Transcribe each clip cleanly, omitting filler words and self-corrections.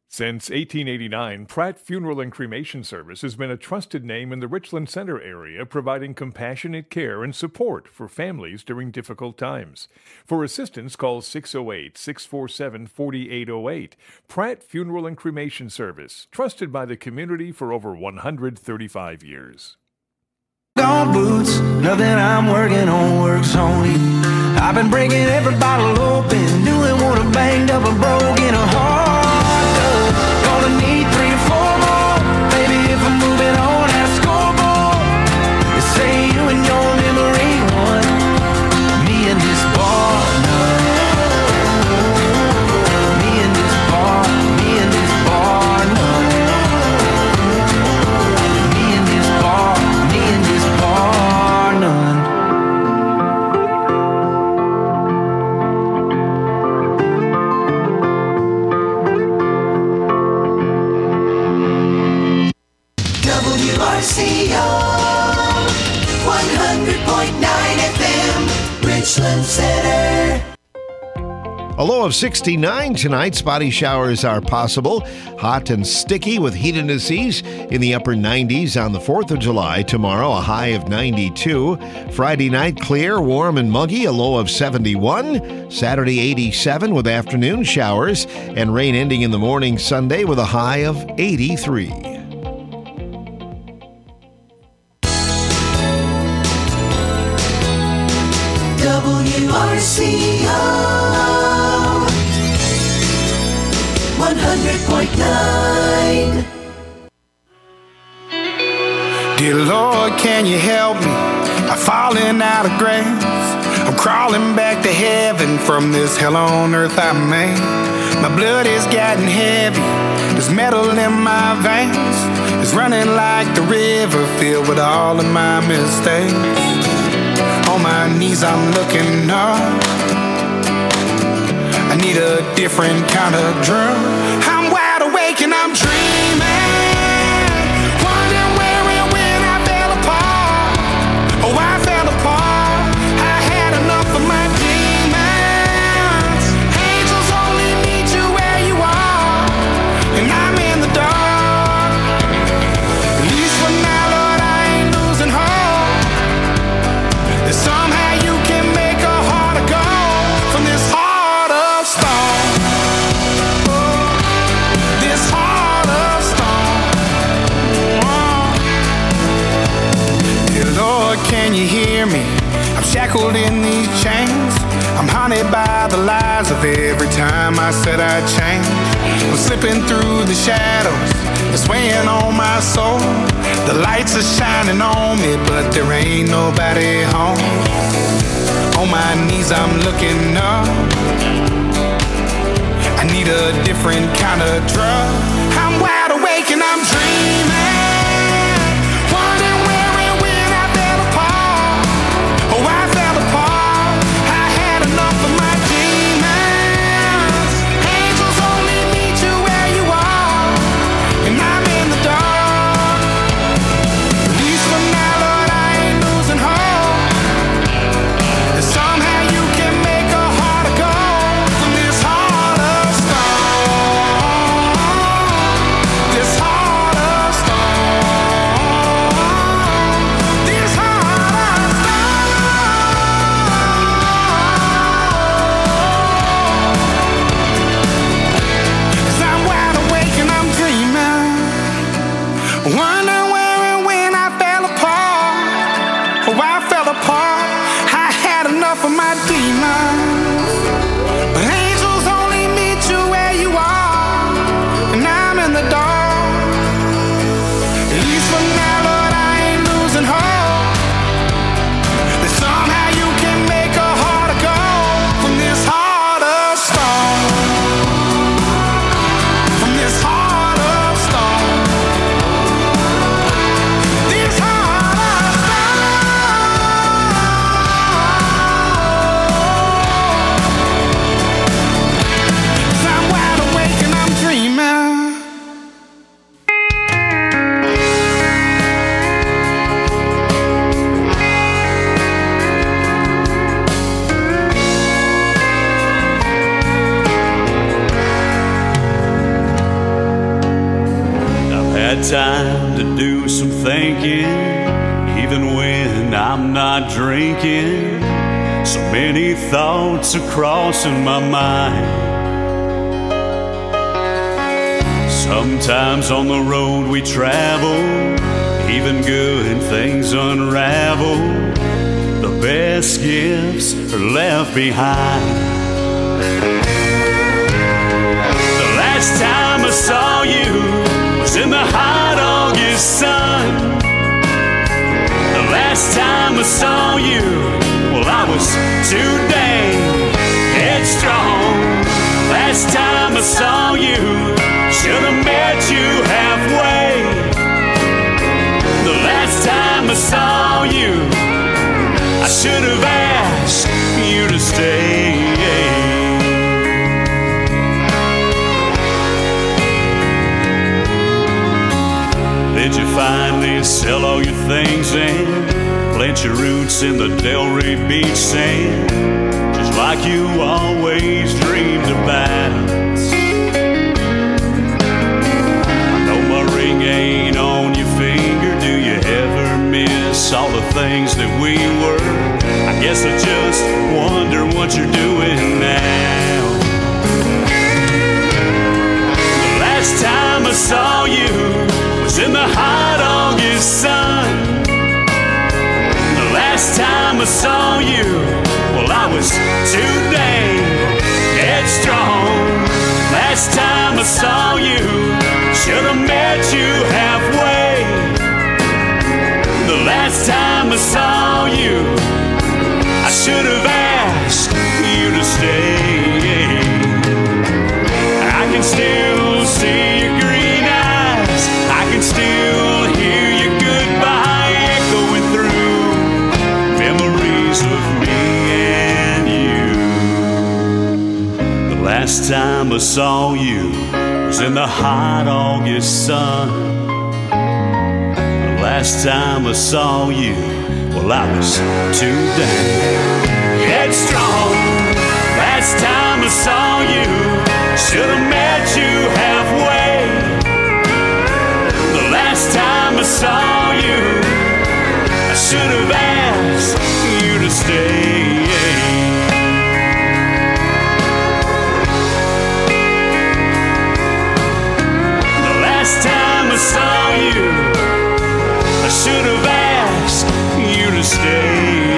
Since 1889, Pratt Funeral and Cremation Service has been a trusted name in the Richland Center area, providing compassionate care and support for families during difficult times. For assistance, call 608-647-4808. Pratt Funeral and Cremation Service, trusted by the community for over 135 years. On boots, nothing I'm working on works only. I've been breaking every bottle open, doing what I banged up and broke in a heart. Gonna need 3 or 4 more, baby, if I'm moving on that scoreboard. They say you and your memory one, me and this bar none. Me and this bar none. Me and this bar none. WRCO 100.9 FM, Richland Center. A low of 69 tonight. Spotty showers are possible. Hot and sticky with heat indices in the upper 90s on the 4th of July. Tomorrow, a high of 92. Friday night, clear, warm, and muggy, a low of 71. Saturday, 87 with afternoon showers and rain ending in the morning Sunday with a high of 83. WRCO 100.9. Dear Lord, can you help me? I'm falling out of grace. I'm crawling back to heaven from this hell on earth I made. My blood is getting heavy. There's metal in my veins. It's running like the river filled with all of my mistakes. On my knees I'm looking up. I need a different kind of drum. I'm wide awake and I'm dreaming, wondering where and when I fell apart. Oh, I fell apart. I had enough of my demons. Angels only meet you where you are, and I'm in the dark. At least for now, Lord, I ain't losing hope. That somehow you can make a heart of gold from this heart of stone. This heart of stone. Dear Lord, can you hear me? I'm shackled in these chains. I'm haunted by the lies of every time I said I'd change. I'm slipping through the shadows, it's weighing on my soul. The lights are shining on me, but there ain't nobody home. On my knees I'm looking up. I need a different kind of drug. I'm wide awake and I'm dreaming, wondering where and when I fell apart. Oh, I fell apart. I had enough of my demons. Angels only meet you where you are, and I'm in the dark. At least for now, Lord, I ain't losing hope. That somehow you can make a heart of gold from this heart of stone. This heart of stone. This heart of stone. 'Cause I'm wide awake and I'm dreaming, wondering where and when I fell apart. Oh, I fell apart. I had enough of my demons. But angels only meet you where you are, and I'm in the dark. At least for now, Lord, I ain't losing hope. That somehow you can make a heart of gold from this heart of stone. From this heart of stone. This heart of stone. had time to do some thinking, even when I'm not drinking. So many thoughts are crossing my mind. Sometimes on the road we travel, even good things unravel. The best gifts are left behind. The last time I saw you was in the hot August sun. The last time I saw you, well, I was too dang headstrong. Last time I saw you, should have met you halfway. The last time I saw you, I should have asked you to stay. Did you finally sell all your things and plant your roots in the Delray beach sand, just like you always dreamed about? I know my ring ain't on your finger. Do you ever miss all the things that we were? I guess I just wonder what you're doing now. The last time I saw you was in the hot August sun. The last time I saw you, well, I was too dang headstrong. Last time I saw you, should have met you halfway. The last time I saw you, I should have asked you to stay. I can still see your green eyes, I can still hear your goodbye echoing through memories of me and you. The last time I saw you was in the hot August sun. The last time I saw you, well, I was too dang headstrong. Last time I saw you, should have met you halfway. The last time I saw you, I should have asked you to stay. The last time I saw you, I should have asked you to stay.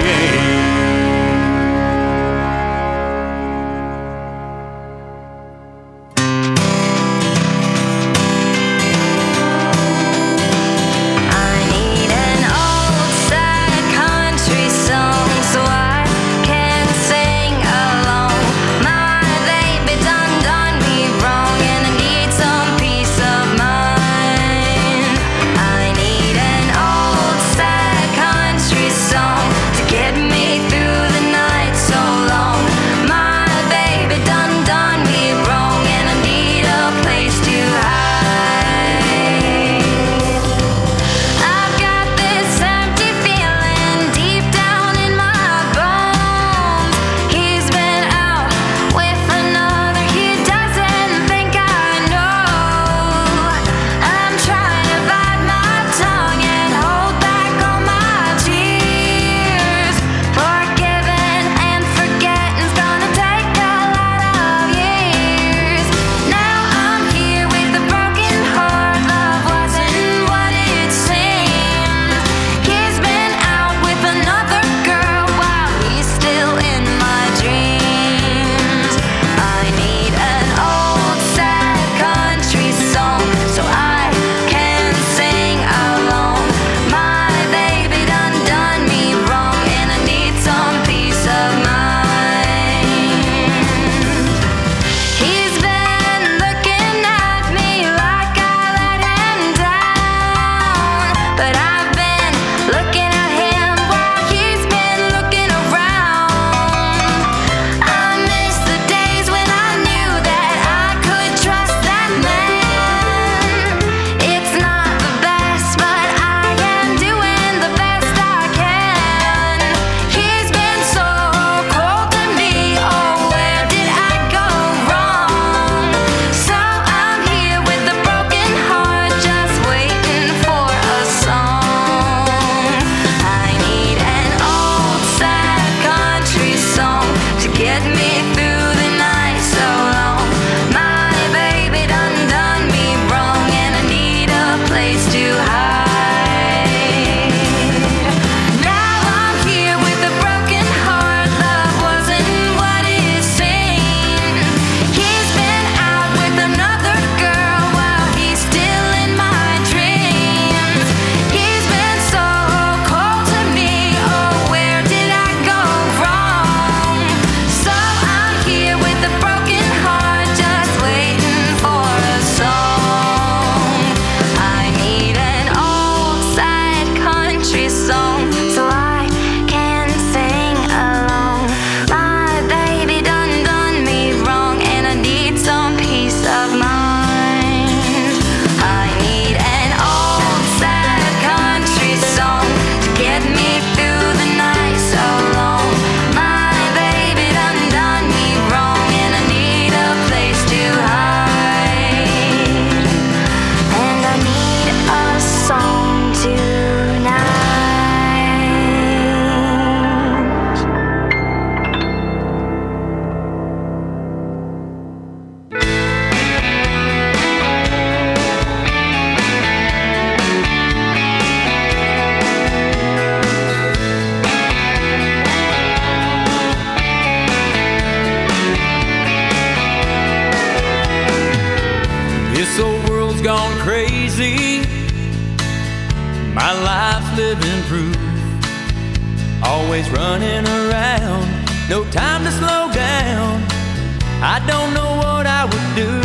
gone crazy. My life's living proof. Always running around, no time to slow down. I don't know what I would do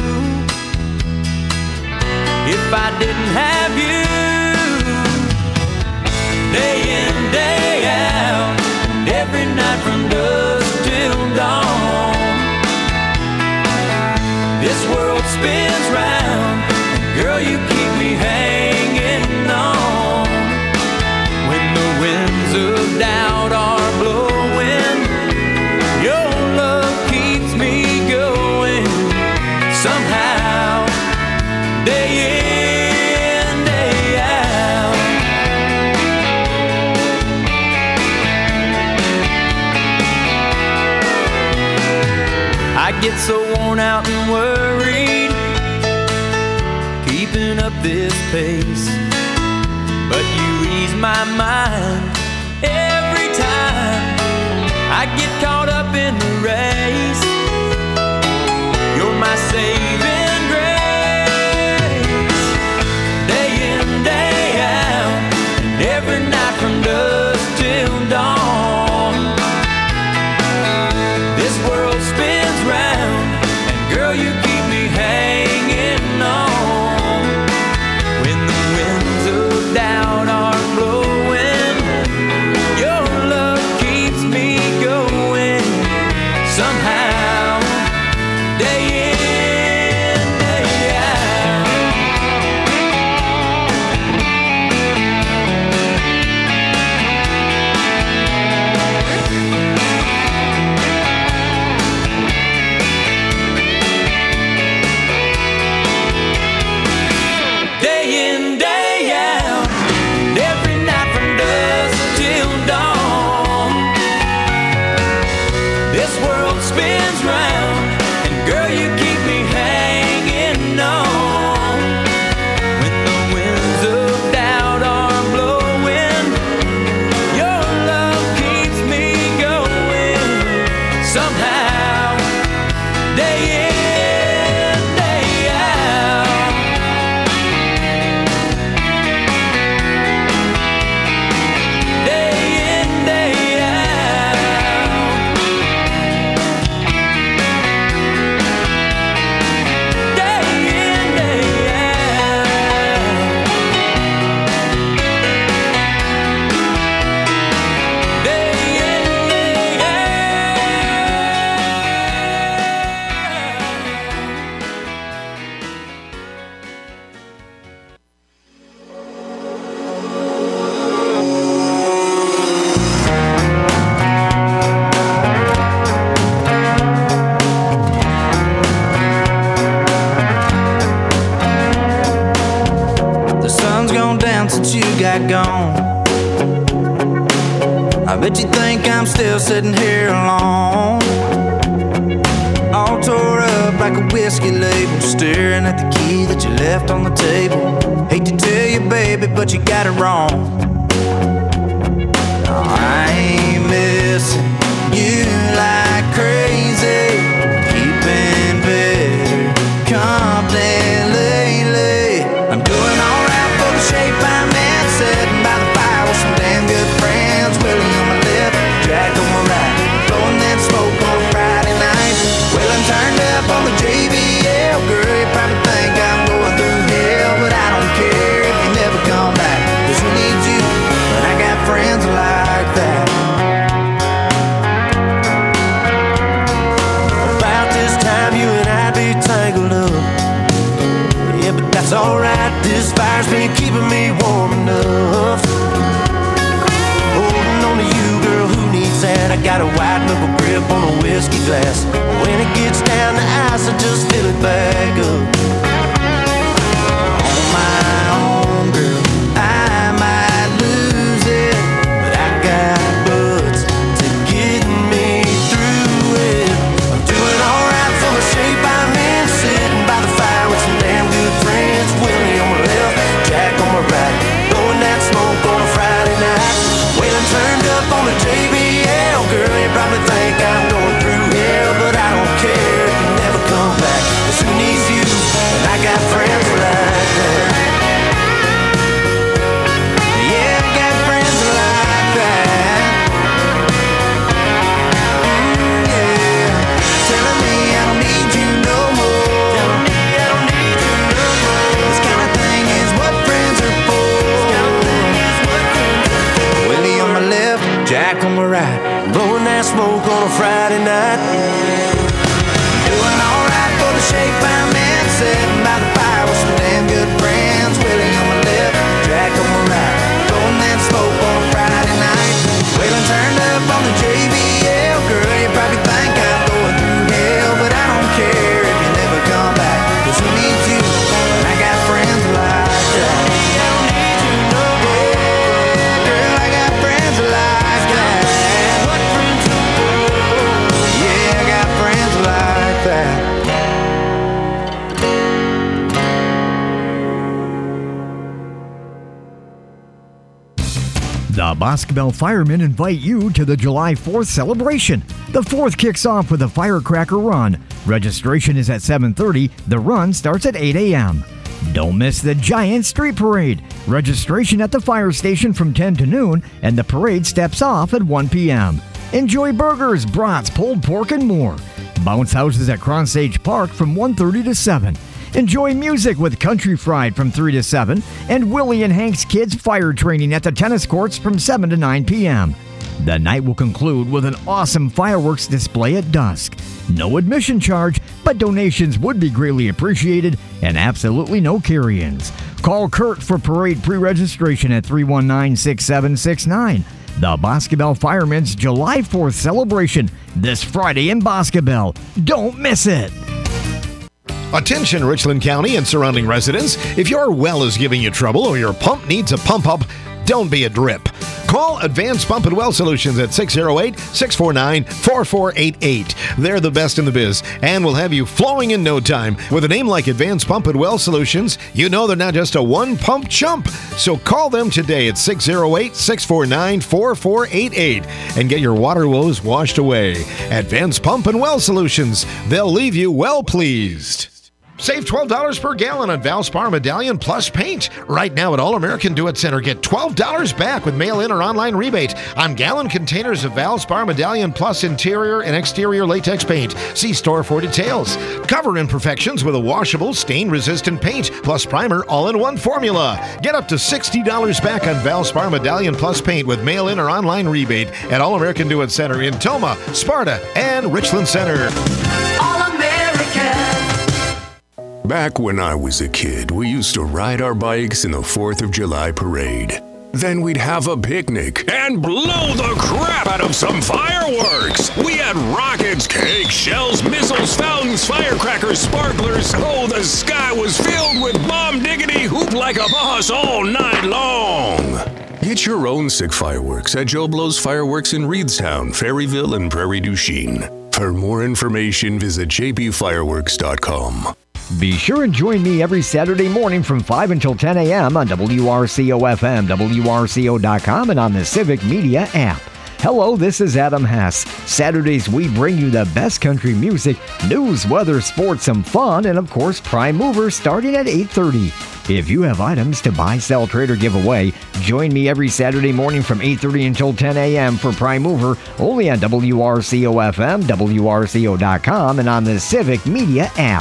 if I didn't have you. Day in, day out, and every night from dusk till dawn. This world spins round, and girl, you keep me hanging on. When the winds of doubt are blowing, your love keeps me going. Somehow, day in, day out. I get so worn out and worried, keeping up this pace, but you ease my mind every time I get caught up in the race. You're my saving grace. Day in, day out, and every night from dusk till dawn. This world spins round, and girl, you keep me hanging on. When the winds of doubt are blowing, your love keeps me going. Somehow, day in, day out. Day in, day out, and every night from dusk till dawn. This world spins round, and girl, you keep me hanging on. When the winds of doubt are blowing, your love keeps me going. Somehow, day in, day out. Day in, day out. Day in, day out. Day in, day The sun's gone down since you got gone. I bet you think I'm still sitting here alone, all tore up like a whiskey label, staring at the key that you left on the table. Hate to tell you, baby, but you got it wrong. No, I ain't missing you like crazy, keeping better company lately. I'm doing alright for the shape I'm in, sitting by the fire with some damn good friends. Willie on my left, Jack on my right, blowing that smoke on a Friday night. Well, I'm turned up on the JBL, girl, you probably think I'm going through hell, but I don't care if you never come back, 'cause who needs you when I got friends like that? About this time you and I'd be tangled up, yeah, but that's alright, this fire's been keeping me warm enough. Holding on to you, girl, who needs that? I got a white knuckle grip on a whiskey glass. When it gets down to ice, I just fill it back up. On my own, girl, I might lose it, but I got buds to get me through it. I'm doing alright for the shape I'm in, sitting by the fire with some damn good friends. Willie on my left, Jack on my right, blowing that smoke on a Friday night. Waylon turned up on the JBL, girl, you probably think I'm going through hell, but I don't care if you never come back, 'cause who needs you a Friday night. Doing alright for the shape I'm in. Sitting by the fire with some damn good friends. Willie on my left, Jack on my right. Blowing that smoke on a Friday night. Waylon turned up on the JBL. Girl, you probably think I'm going through hell, but I don't care if you never come back. 'Cause who needs you when I got friends like that? Girl, I got friends like that. Yeah, I got friends like that. The Boscobel Firemen invite you to the July 4th celebration. The 4th kicks off with a firecracker run. Registration is at 7:30. The run starts at 8 a.m. Don't miss the giant street parade. Registration at the fire station from 10 to noon, and the parade steps off at 1 p.m. Enjoy burgers, brats, pulled pork, and more. Bounce houses at Cronsage Park from 1:30 to 7. Enjoy music with Country Fried from 3 to 7, and Willie and Hank's Kids fire training at the tennis courts from 7 to 9 p.m. The night will conclude with an awesome fireworks display at dusk. No admission charge, but donations would be greatly appreciated, and absolutely no carry-ins. Call Kurt for parade pre-registration at 319-6769. The Boscobel Firemen's July 4th celebration this Friday in Boscobel. Don't miss it! Attention Richland County and surrounding residents, if your well is giving you trouble or your pump needs a pump up, don't be a drip. Call Advanced Pump and Well Solutions at 608-649-4488. They're the best in the biz and will have you flowing in no time. With a name like Advanced Pump and Well Solutions, you know they're not just a one-pump chump. So call them today at 608-649-4488 and get your water woes washed away. Advanced Pump and Well Solutions. They'll leave you well pleased. Save $12 per gallon on Valspar Medallion Plus paint. Right now at All American Do It Center, get $12 back with mail-in or online rebate on gallon containers of Valspar Medallion Plus interior and exterior latex paint. See store for details. Cover imperfections with a washable, stain-resistant paint plus primer all-in-one formula. Get up to $60 back on Valspar Medallion Plus paint with mail-in or online rebate at All American Do It Center in Toma, Sparta, and Richland Center. Back when I was a kid, we used to ride our bikes in the 4th of July parade. Then we'd have a picnic and blow the crap out of some fireworks. We had rockets, cakes, shells, missiles, fountains, firecrackers, sparklers. Oh, the sky was filled with bomb diggity hoop like a boss all night long. Get your own sick fireworks at Joe Blow's Fireworks in Reedstown, Ferryville, and Prairie du Chien. For more information, visit jbfireworks.com. Be sure and join me every Saturday morning from 5 until 10 a.m. on WRCO-FM, WRCO.com, and on the Civic Media app. Hello, this is Adam Hess. Saturdays, we bring you the best country music, news, weather, sports, some fun, and of course, Prime Mover starting at 8:30. If you have items to buy, sell, trade, or give away, join me every Saturday morning from 8:30 until 10 a.m. for Prime Mover, only on WRCO-FM, WRCO.com, and on the Civic Media app.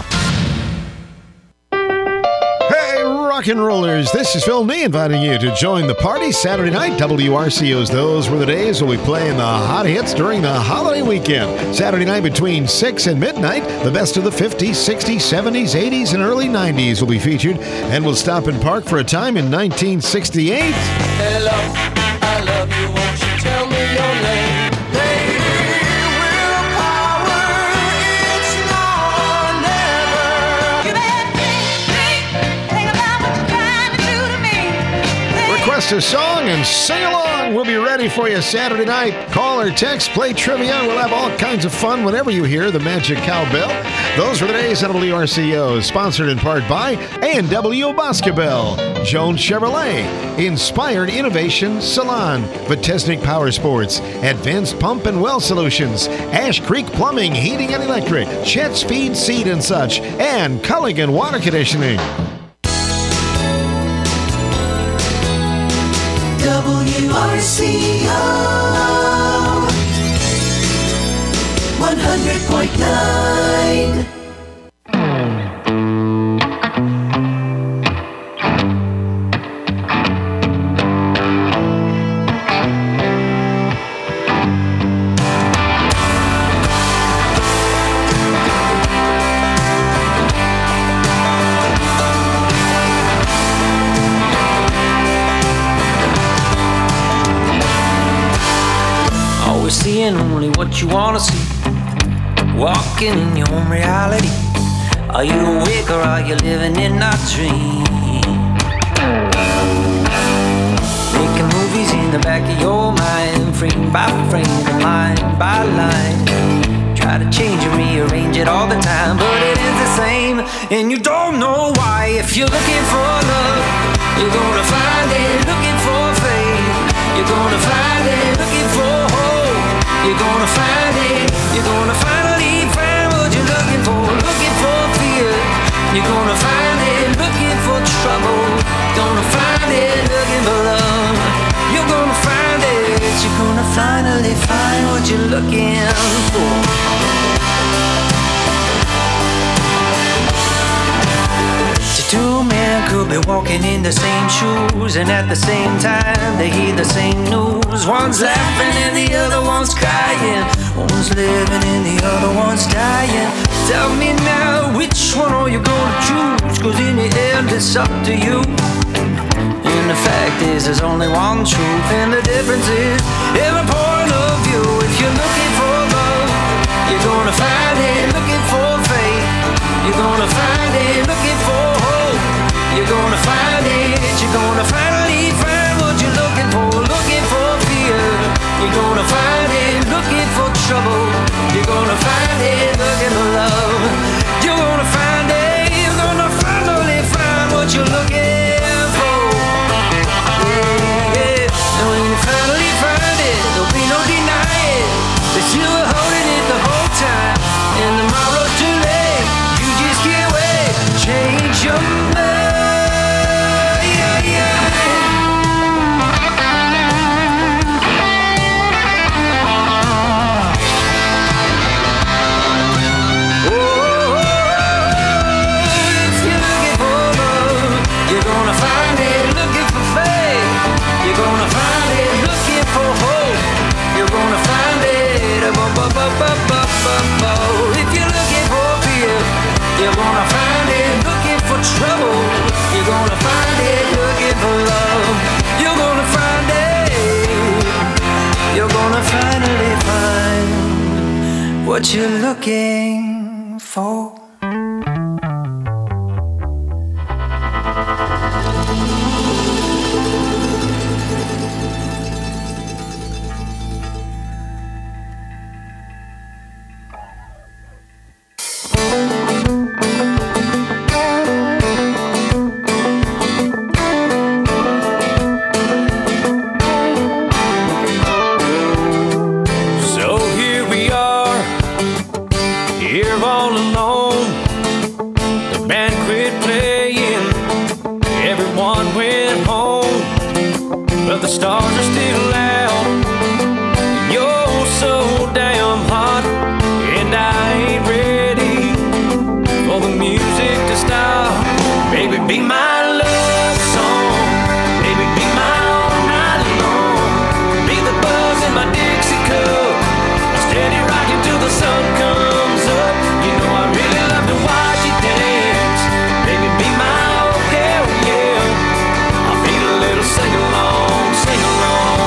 Rock and rollers, this is Phil Nee inviting you to join the party Saturday night. WRCO's Those Were the Days will be playing the hot hits during the holiday weekend. Saturday night between 6 and midnight, the best of the 50s, 60s, 70s, 80s, and early 90s will be featured, and we'll stop and park for a time in 1968. Hello, I love you, won't you tell me your name? Request a song and sing along. We'll be ready for you Saturday night. Call or text, play trivia. We'll have all kinds of fun whenever you hear the magic cowbell. Those were the days at WRCO, sponsored in part by A&W Boscobel, Jones Chevrolet, Inspired Innovation Salon, Vitesnik Power Sports, Advanced Pump and Well Solutions, Ash Creek Plumbing, Heating and Electric, Chet's Feed, Seed and Such, and Culligan Water Conditioning. WRCO 100.9. seeing only what you wanna see. Walking in your own reality. Are you awake or are you living in a dream? Making movies in the back of your mind, frame by frame and line by line. Try to change and rearrange it all the time, but it is the same, and you don't know why. If you're looking for love, you're gonna find it. Looking for faith, you're gonna find it. Looking for hope, you're gonna find it. You're gonna finally find what you're looking for. Looking for fear, you're gonna find it. Looking for trouble, gonna find it. Looking for love, you're gonna find it. You're gonna finally find what you're looking for. Two men could be walking in the same shoes, and at the same time they hear the same news. One's laughing and the other one's crying. One's living and the other one's dying. Tell me now, which one are you gonna choose? Cause in the end it's up to you. And the fact is there's only one truth, and the difference is every point of view. If you're looking for love, you're gonna find it. Looking for faith, you're gonna find it. Looking for hope, you're gonna find it. You're gonna finally find what you're looking for. Looking for fear, you're gonna find it. Looking for trouble, you're gonna find it. Looking for love, you're gonna find it. You're gonna finally find what you're looking for. Yeah. And when you finally find it, there'll be no denying that you were holding it the whole time. And tomorrow's too late, you just can't wait. Change your mind. If you're looking for fear, you're gonna find it. Looking for trouble, you're gonna find it. Looking for love, you're gonna find it. You're gonna finally find what you're looking for. Sing along, sing along.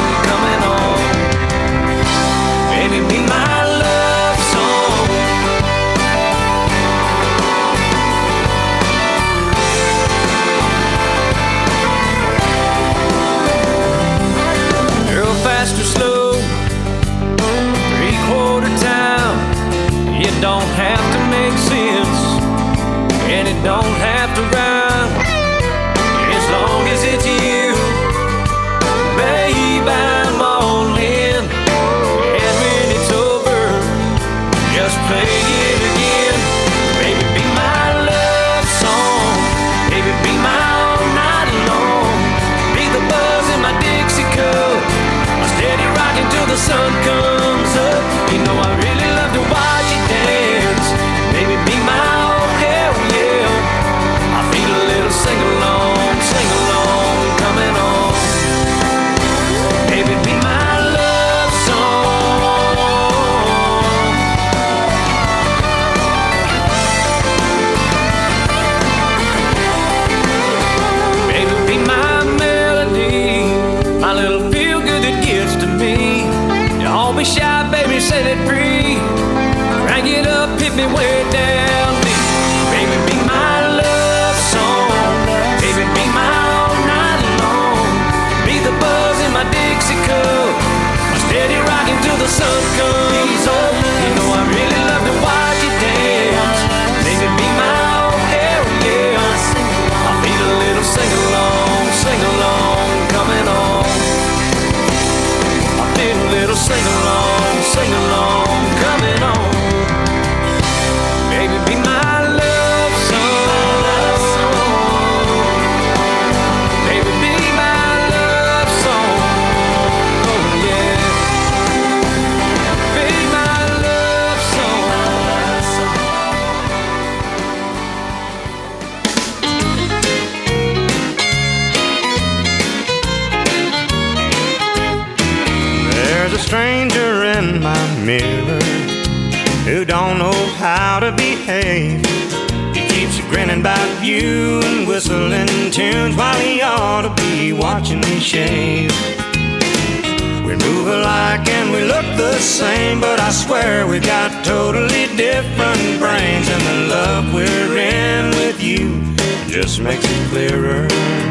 behave. He keeps grinning about you and whistling tunes while he ought to be watching me shave. We move alike and we look the same, but I swear we've got totally different brains, and the love we're in with you just makes it clearer.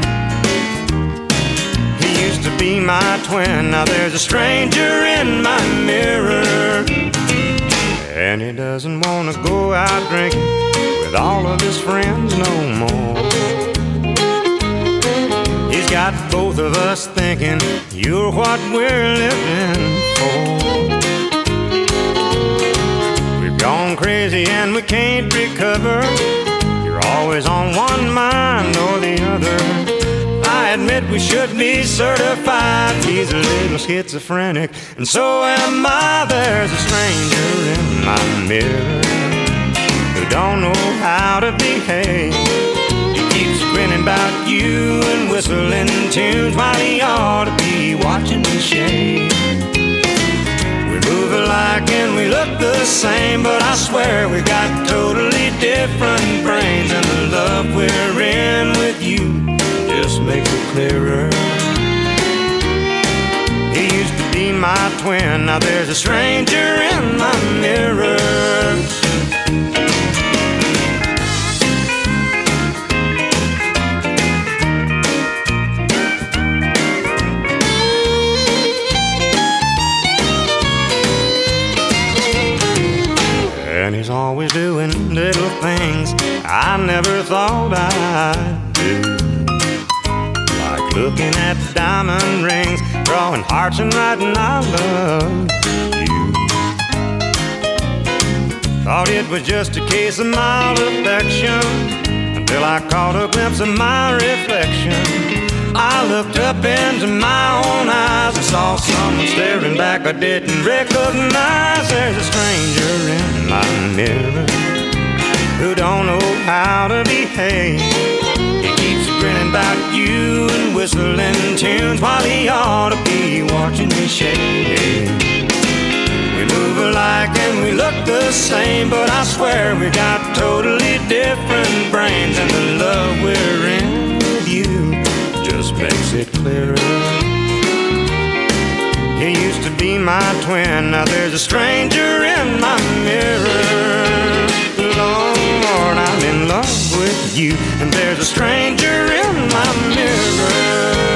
He used to be my twin, now there's a stranger in my mirror, and he doesn't want to go out drinking with all of his friends no more. He's got both of us thinking you're what we're living for. We've gone crazy and we can't recover. You're always on one mind or the other. I admit we should be certified. He's a little schizophrenic, and so am I. There's a stranger in my mirror who don't know how to behave. He keeps grinning about you and whistling tunes while he ought to be watching me shave. We move alike and we look the same, but I swear we've got totally different brains, and the love we're in with you just makes it clearer. He used to be my twin, now there's a stranger in my mirror. And he's always doing little things I never thought I'd do, like looking at diamond rings, drawing hearts and writing I love you. Thought it was just a case of mild affection until I caught a glimpse of my reflection. I looked up into my own eyes and saw someone staring back I didn't recognize. There's a stranger in my mirror who don't know how to behave. He keeps grinning about you and whistling tunes while he ought to be watching me shave. We move alike and we look the same, but I swear we got totally different brains, and the love we're in with you just makes it clearer. He used to be my twin, now there's a stranger in my mirror. Lord, I'm in love with you, and there's a stranger in my mirror.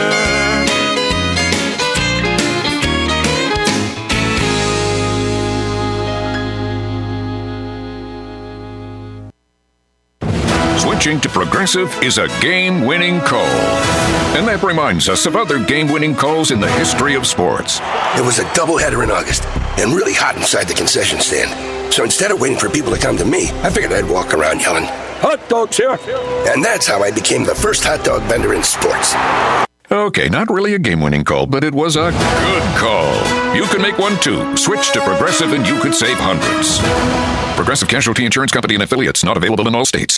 Switching to Progressive is a game-winning call. And that reminds us of other game-winning calls in the history of sports. It was a doubleheader in August and really hot inside the concession stand. So instead of waiting for people to come to me, I figured I'd walk around yelling, "Hot dogs here!" And that's how I became the first hot dog vendor in sports. Okay, not really a game-winning call, but it was a good call. You can make one too. Switch to Progressive and you could save hundreds. Progressive Casualty Insurance Company and affiliates, not available in all states.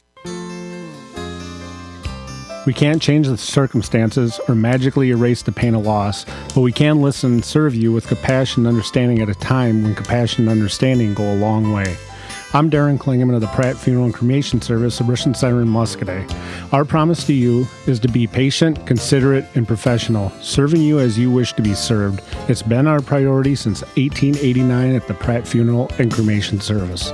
We can't change the circumstances or magically erase the pain of loss, but we can listen and serve you with compassion and understanding at a time when compassion and understanding go a long way. I'm Darren Klingeman of the Pratt Funeral and Cremation Service of Richland Center in Muscadet. Our promise to you is to be patient, considerate, and professional, serving you as you wish to be served. It's been our priority since 1889 at the Pratt Funeral and Cremation Service.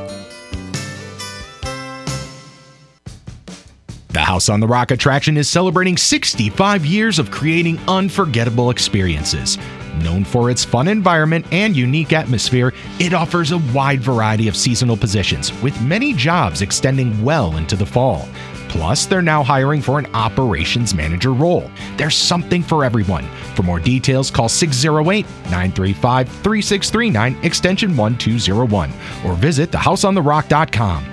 The House on the Rock attraction is celebrating 65 years of creating unforgettable experiences. Known for its fun environment and unique atmosphere, it offers a wide variety of seasonal positions, with many jobs extending well into the fall. Plus, they're now hiring for an operations manager role. There's something for everyone. For more details, call 608-935-3639, extension 1201, or visit thehouseontherock.com.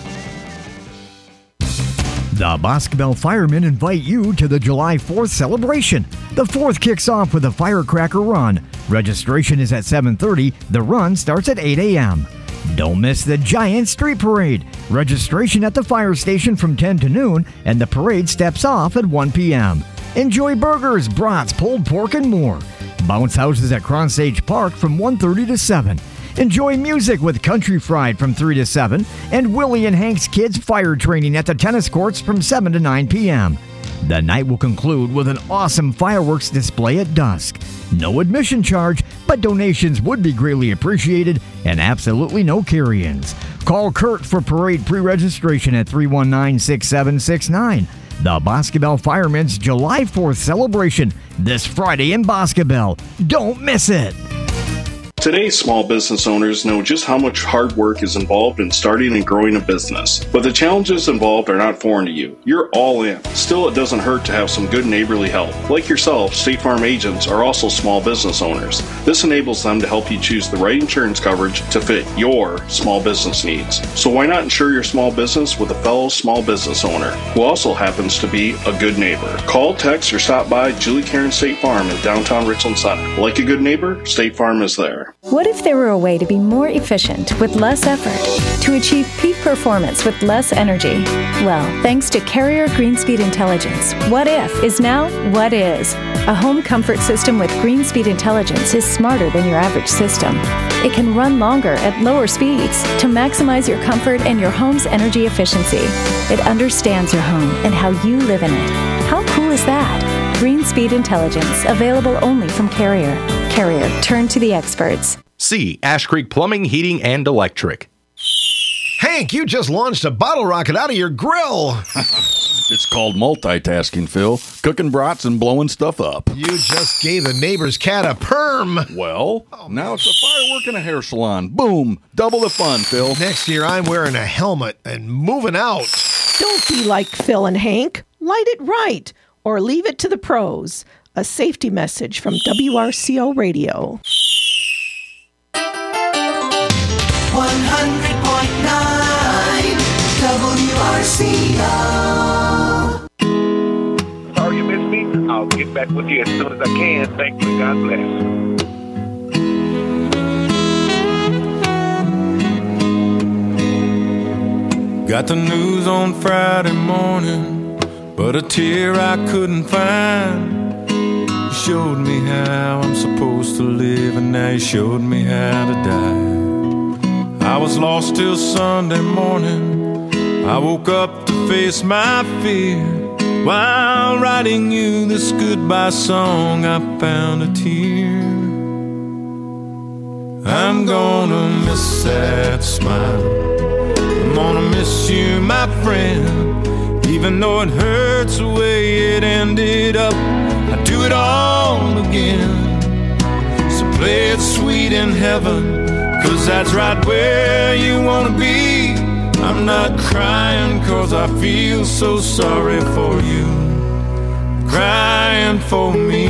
The Boscobel Firemen invite you to the July 4th celebration. The 4th kicks off with a firecracker run. Registration is at 7:30. The run starts at 8 a.m. Don't miss the giant street parade. Registration at the fire station from 10 to noon, and the parade steps off at 1 p.m. Enjoy burgers, brats, pulled pork, and more. Bounce houses at Cronsage Park from 1:30 to 7. Enjoy music with Country Fried from 3 to 7 and Willie and Hank's Kids Fire Training at the tennis courts from 7 to 9 p.m. The night will conclude with an awesome fireworks display at dusk. No admission charge, but donations would be greatly appreciated and absolutely no carry-ins. Call Kurt for parade pre-registration at 319-6769. The Boscobel Firemen's July 4th celebration this Friday in Boscobel. Don't miss it. Today's small business owners know just how much hard work is involved in starting and growing a business. But the challenges involved are not foreign to you. You're all in. Still, it doesn't hurt to have some good neighborly help. Like yourself, State Farm agents are also small business owners. This enables them to help you choose the right insurance coverage to fit your small business needs. So why not insure your small business with a fellow small business owner who also happens to be a good neighbor? Call, text, or stop by Julie Karen State Farm in downtown Richland Center. Like a good neighbor, State Farm is there. What if there were a way to be more efficient with less effort, to achieve peak performance with less energy? Well, thanks to Carrier Greenspeed Intelligence, What If is now What Is. A home comfort system with Greenspeed Intelligence is smarter than your average system. It can run longer at lower speeds to maximize your comfort and your home's energy efficiency. It understands your home and how you live in it. How cool is that? Greenspeed Intelligence, available only from Carrier. Carrier, turn to the experts. C. Ash Creek Plumbing, Heating, and Electric. Hank, you just launched a bottle rocket out of your grill. It's called multitasking, Phil. Cooking brats and blowing stuff up. You just gave the neighbor's cat a perm. Well, now it's a firework and a hair salon. Boom. Double the fun, Phil. Next year, I'm wearing a helmet and moving out. Don't be like Phil and Hank. Light it right, or leave it to the pros. A safety message from WRCO Radio. 100.9 WRCO. Sorry you missed me. I'll get back with you as soon as I can. Thank you and God bless. Got the news on Friday morning, but a tear I couldn't find. You showed me how I'm supposed to live, and now you showed me how to die. I was lost till Sunday morning. I woke up to face my fear. While writing you this goodbye song, I found a tear. I'm gonna miss that smile. I'm gonna miss you, my friend. Even though it hurts the way it ended up, I'd do it all again. So play it sweet in heaven, 'cause that's right where you wanna be. I'm not crying 'cause I feel so sorry for you, I'm crying for me.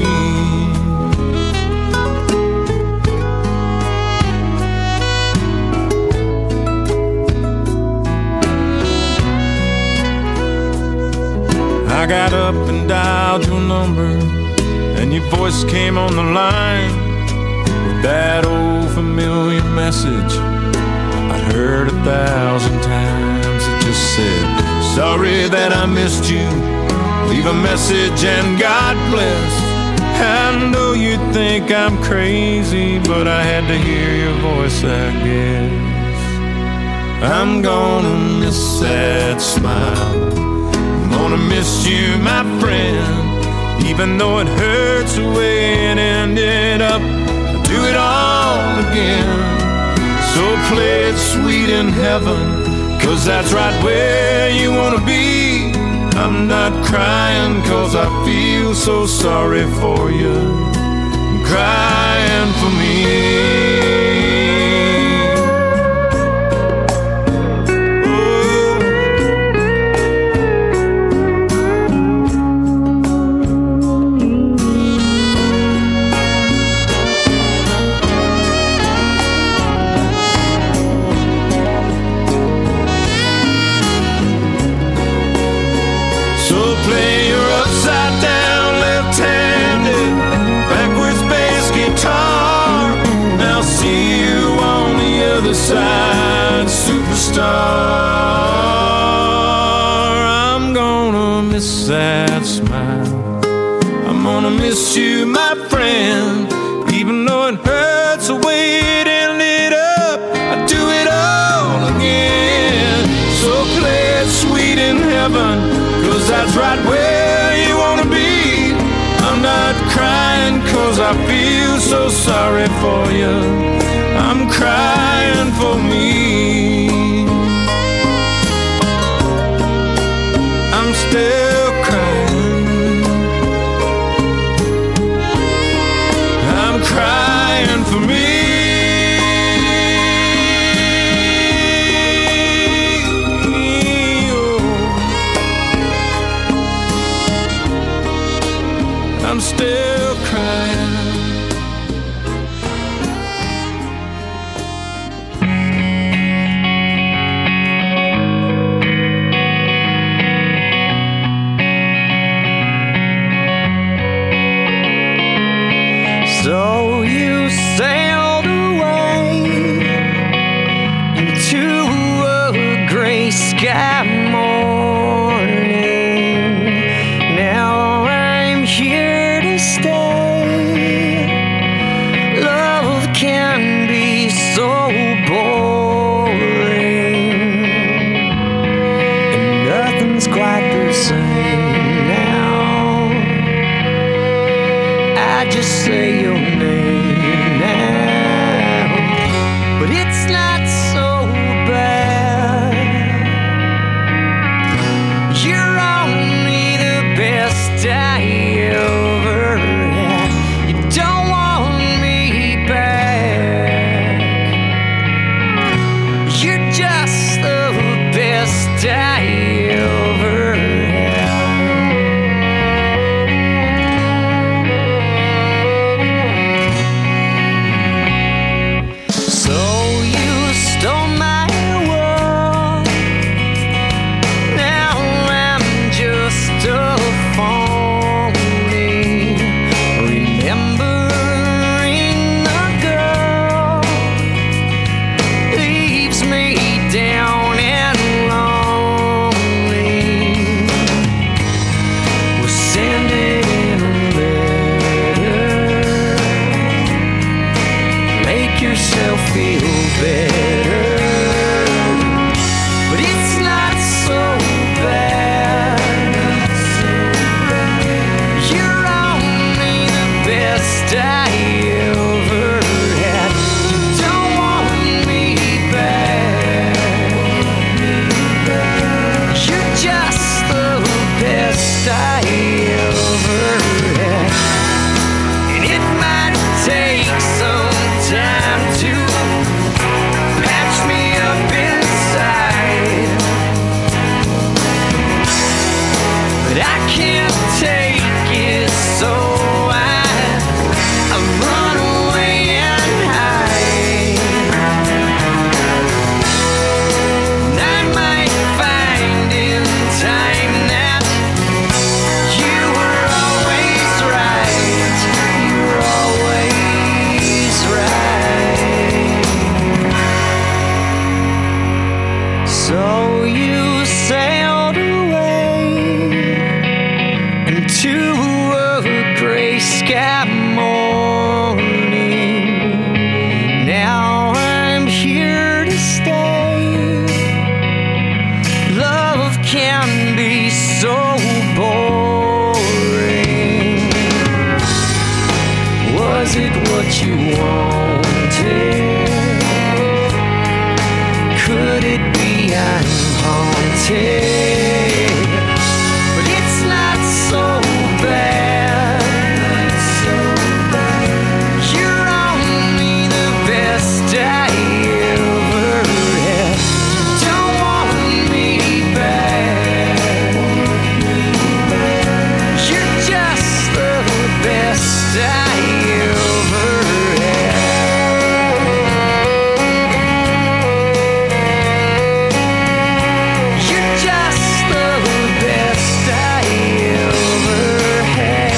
I got up and dialed your number, and your voice came on the line with that old familiar message I'd heard 1,000 times. It just said, sorry that I missed you, leave a message and God bless. I know you think I'm crazy, but I had to hear your voice, I guess. I'm gonna miss that smile, I'm gonna miss you, my friend. Even though it hurts the way it ended up, I'll do it all again. So play it sweet in heaven, 'cause that's right where you wanna be. I'm not crying 'cause I feel so sorry for you, I'm crying for me. Side superstar, I'm gonna miss that smile, I'm gonna miss you, my friend. Even though it hurts the way it ended up, I feel so sorry for you. I'm crying for me. I'm still crying. I'm crying for me. I'm still crying. So you sailed away into a gray sky morning. Now I'm here to stay. Love can be so boring, and nothing's quite the same now. I just say your name now, but it's not so bad. You're only the best I ever had. You don't want me back. You're just the best I ever had. So you stole my world. Now I'm just a phony, remembering the girl leaves me down and lonely. We'll send it in a letter. Make yourself feel better, but it's not so bad. You're only the best I ever had. You don't want me back. You're just the best I ever had. And it might take some time to patch me up inside, but I can't take it, so I run away and hide. And I might find in time that you were always right. You were always right. So you sailed away into a gray sky morning. Now I'm here to stay. Love can be so boring. Was it what you wanted? Could it be I'm haunted? But it's not so bad. You're only the best I ever had. You don't want me back. You're just the best I ever had. You're just the best I ever had.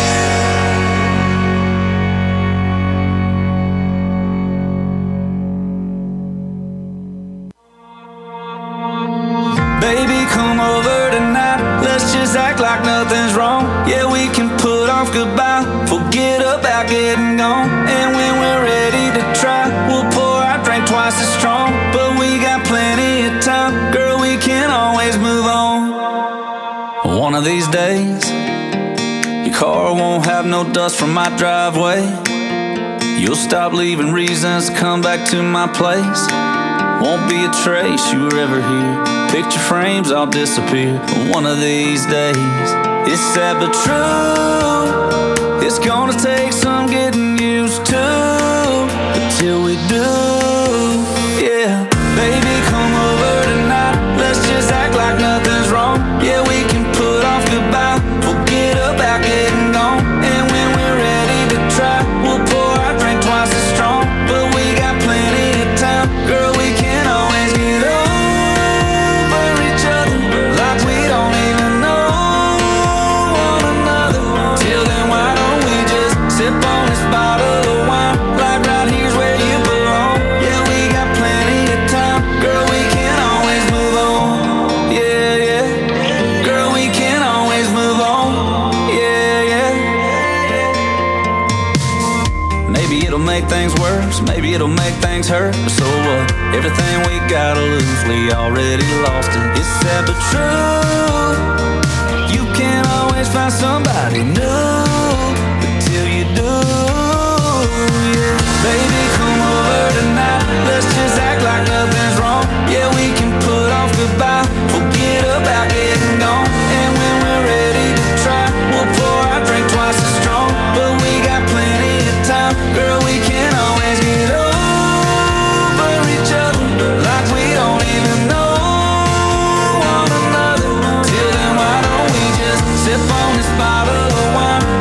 Baby, come over tonight. Let's just act like nothing's wrong. Yeah, we can put off goodbye, forget about getting gone. And when we're ready to try, we'll pour our drink twice as strong. But we got plenty of time, girl, we can always move on. One of these days, your car won't have no dust from my driveway. You'll stop leaving reasons to come back to my place. Won't be a trace you were ever here. Picture frames all disappear one of these days. It's sad but true. It's gonna take some getting used to, but till we do, yeah. Baby, come over tonight. Let's just act like nothing's wrong. Yeah, we can put off goodbye, forget about getting gone. And when we're ready to try, we'll pour our drink twice as strong. But we got plenty of time, girl, we can always get over each other, like we don't even know one another. Till then, why don't we just sip on this bottle of wine, like right here's where you belong. Yeah, we got plenty of time, girl, we can always move on. Yeah, yeah, girl, we can always move on. Yeah, yeah. Maybe it'll make things worse, maybe it'll make things hurt, but so what? Everything we gotta lose, we already lost it. It's sad but true. You can always find somebody new, but till you do, yeah. Baby, come over tonight. Let's just act like nothing's wrong. Yeah, we can put off goodbye, forget about getting gone. And when we're ready to try, we'll pour our drink twice as strong. But we got plenty of time, girl, we can always get over each other, like we don't even know one another. Till then, why don't we just sip on this bottle of wine,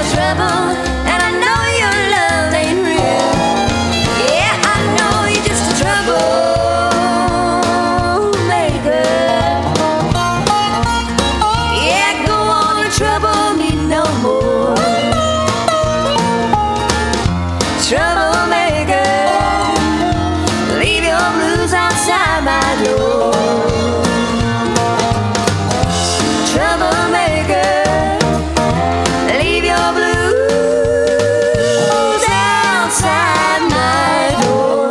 trouble, and I know your love ain't real. Yeah, I know you're just a troublemaker. Yeah, go on and trouble me no more. Troublemaker, leave your blues outside my door. Troublemaker, leave your blues outside my door.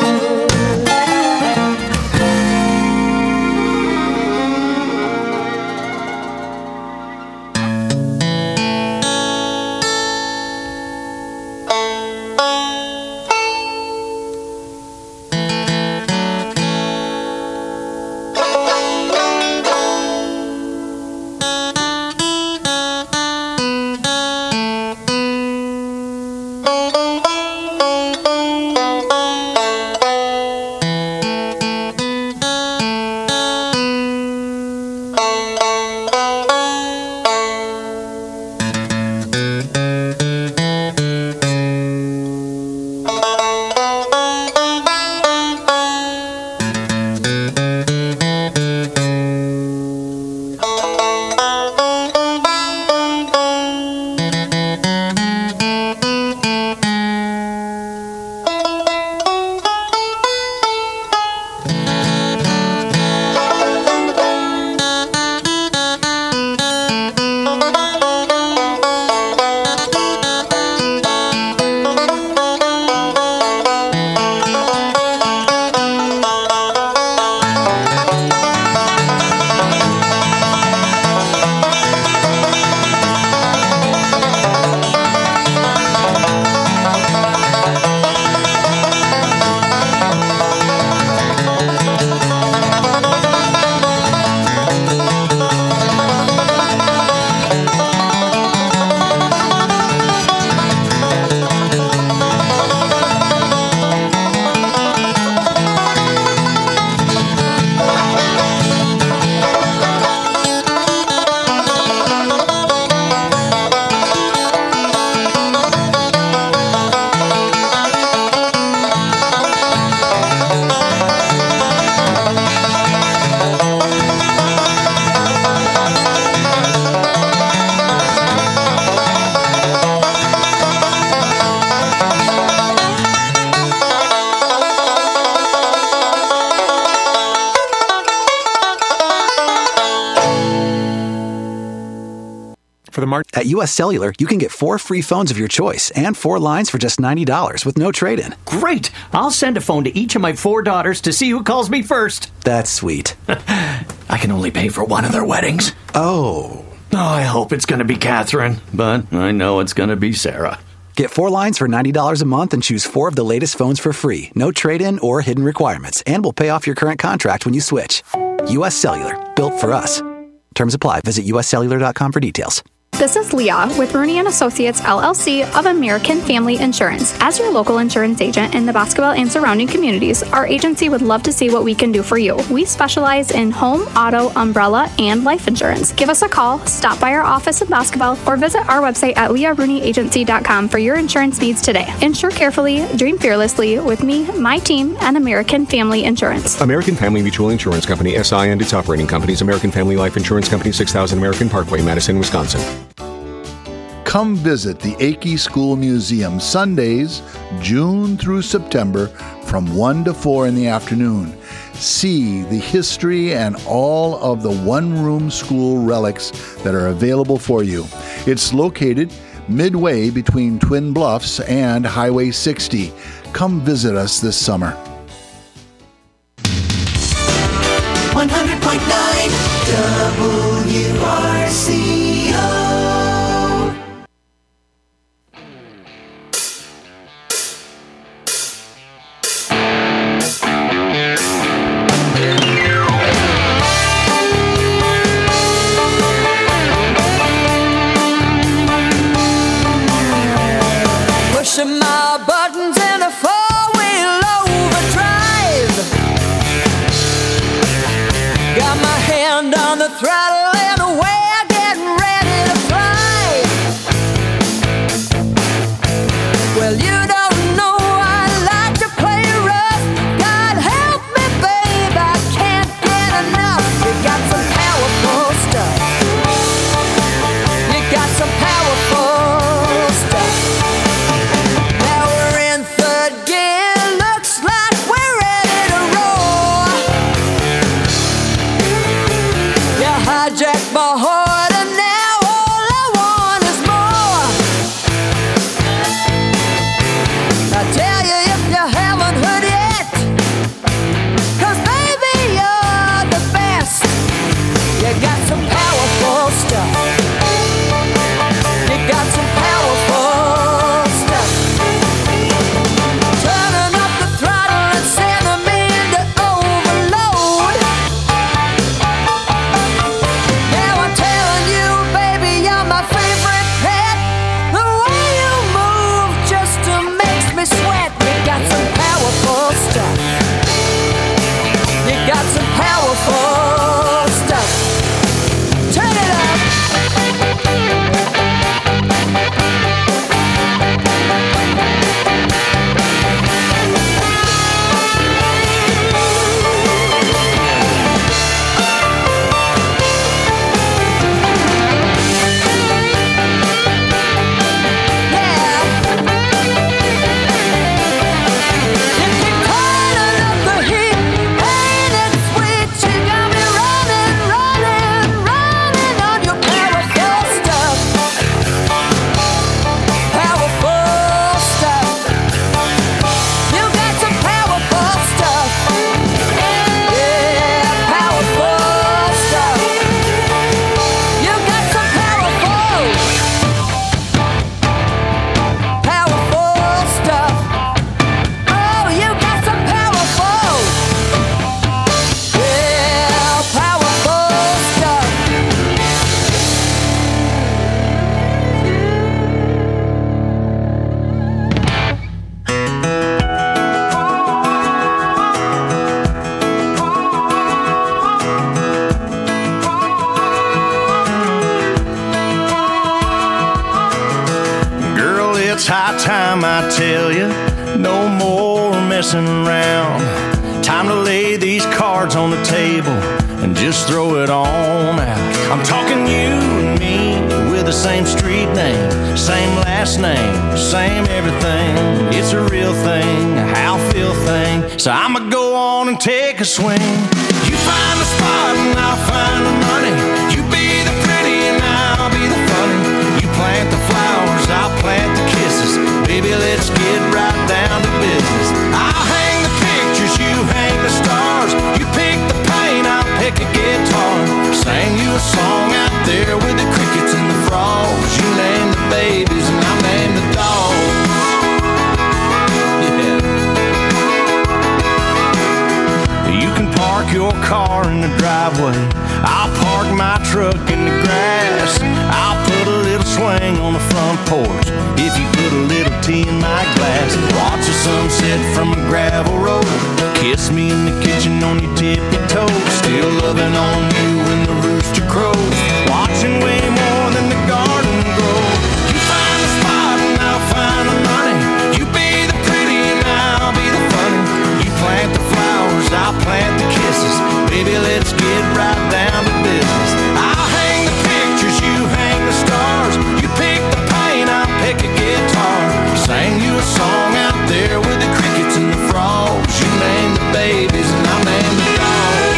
At U.S. Cellular, you can get 4 free phones of your choice and 4 lines for just $90 with no trade-in. Great! I'll send a phone to each of my 4 daughters to see who calls me first. That's sweet. I can only pay for one of their weddings. Oh, I hope it's going to be Catherine, but I know it's going to be Sarah. Get 4 lines for $90 a month and choose 4 of the latest phones for free. No trade-in or hidden requirements, and we'll pay off your current contract when you switch. U.S. Cellular, built for us. Terms apply. Visit uscellular.com for details. This is Leah with Rooney & Associates, LLC of American Family Insurance. As your local insurance agent in the Boscobel and surrounding communities, our agency would love to see what we can do for you. We specialize in home, auto, umbrella, and life insurance. Give us a call, stop by our office in Boscobel, or visit our website at leahrooney.agency.com for your insurance needs today. Insure carefully, dream fearlessly with me, my team, and American Family Insurance. American Family Mutual Insurance Company, SI and its operating companies, American Family Life Insurance Company, 6000 American Parkway, Madison, Wisconsin. Come visit the Akey School Museum Sundays, June through September from 1 to 4 in the afternoon. See the history and all of the one-room school relics that are available for you. It's located midway between Twin Bluffs and Highway 60. Come visit us this summer. 100.9 WRCO. Pushing my buttons in a four-wheel overtime. It's high time I tell you, no more messing around. Time to lay these cards on the table and just throw it on out. I'm talking you and me with the same street name, same last name, same everything. It's a real thing, a how feel thing. So I'ma go on and take a swing. You find the spot and I'll find the money. You be the pretty and I'll be the funny. You plant the flowers, I'll plant the kisses. Baby, let's get right down to business. I'll hang the pictures, you hang the stars. You pick the paint, I'll pick a guitar. Sing you a song out there with the crickets and the frogs. You name the babies and I'll name the dogs. Yeah. You can park your car in the driveway. I'll park my truck in the grass. I'll put a little swing on the front porch if you put a little tea in my glass. Watch the sunset from a gravel road. Kiss me in the kitchen on your tippy toes. Still loving on you when the rooster crows. Watching way more than the garden grow. You find the spot and I'll find the money. You be the pretty and I'll be the funny. You plant the flowers, I'll plant the kisses. Baby, let's get right down to business. I'll hang the pictures, you hang the stars. You pick the paint, I'll pick a guitar. Sing you a song out there with the crickets and the frogs. You name the babies and I'll name the dogs.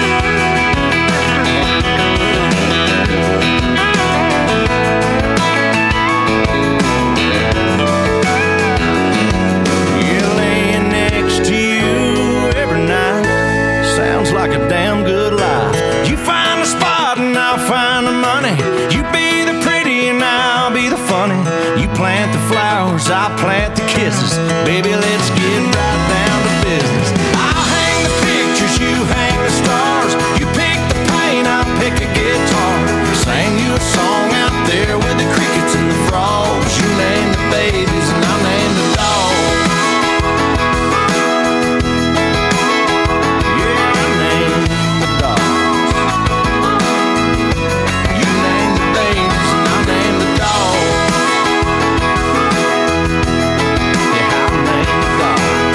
Yeah, laying next to you every night sounds like a damn good life. You find the spot and I'll find the money. You be the pretty and I'll be the funny. You plant the flowers, I'll plant the kisses. Baby, let's get right down to business. I'll hang the pictures, you hang the stars. You pick the paint, I'll pick a guitar. Sing you a song out there with the crickets and the frogs. You name the babies and I'll name the dogs. Yeah, I name the dogs. You name the babies and I'll name the dogs. Yeah, I'll name the dogs.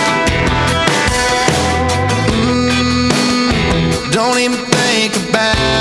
Don't even think about